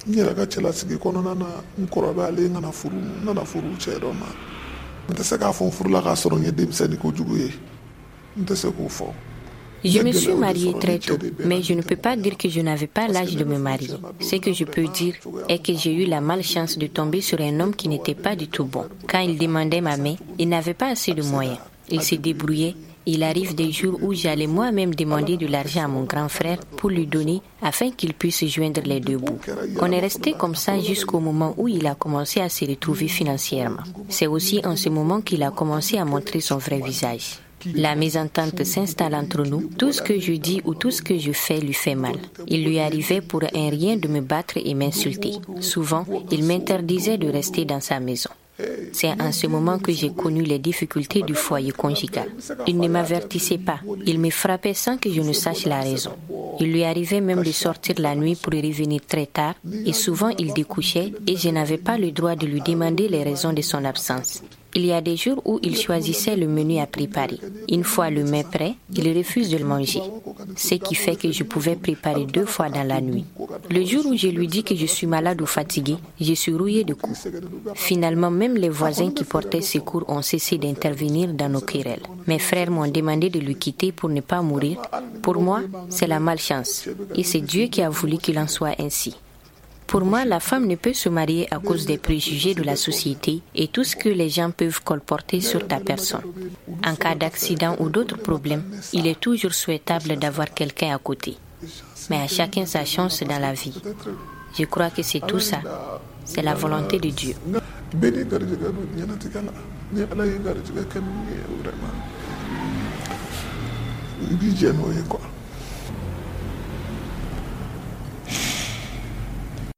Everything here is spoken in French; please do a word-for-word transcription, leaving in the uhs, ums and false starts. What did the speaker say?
n yɛrɛ ka cɛlasigi kɔnɔna na n kɔrɔbayalen n kana furu n nana furu cɛ dɔ ma n tɛ se k'a fɔ n furula k'a sɔrɔ n ye denmisɛnnin kojugu ye n tɛ se k'o fɔ. Je me suis mariée très tôt, mais je ne peux pas dire que je n'avais pas l'âge de me marier. Ce que je peux dire est que j'ai eu la malchance de tomber sur un homme qui n'était pas du tout bon. Quand il demandait ma main, il n'avait pas assez de moyens. Il se débrouillait. Il arrive des jours où j'allais moi-même demander de l'argent à mon grand frère pour lui donner afin qu'il puisse joindre les deux bouts. On est resté comme ça jusqu'au moment où il a commencé à se retrouver financièrement. C'est aussi en ce moment qu'il a commencé à montrer son vrai visage. La mésentente s'installe entre nous. Tout ce que je dis ou tout ce que je fais lui fait mal. Il lui arrivait pour un rien de me battre et m'insulter. Souvent, il m'interdisait de rester dans sa maison. C'est en ce moment que j'ai connu les difficultés du foyer conjugal. Il ne m'avertissait pas. Il me frappait sans que je ne sache la raison. Il lui arrivait même de sortir la nuit pour revenir très tard et souvent il découchait et je n'avais pas le droit de lui demander les raisons de son absence. Il y a des jours où il choisissait le menu à préparer. Une fois le mets prêt, il refuse de le manger. Ce qui fait que je pouvais préparer deux fois dans la nuit. Le jour où je lui dis que je suis malade ou fatiguée, je suis rouillée de coups. Finalement, même les voisins qui portaient secours ont cessé d'intervenir dans nos querelles. Mes frères m'ont demandé de le quitter pour ne pas mourir. Pour moi, c'est la malchance. Et c'est Dieu qui a voulu qu'il en soit ainsi. Pour moi, la femme ne peut se marier à cause des préjugés de la société et tout ce que les gens peuvent colporter sur ta personne. En cas d'accident ou d'autres problèmes, il est toujours souhaitable d'avoir quelqu'un à côté. Mais à chacun sa chance dans la vie. Je crois que c'est tout ça. C'est la volonté de Dieu. Quoi.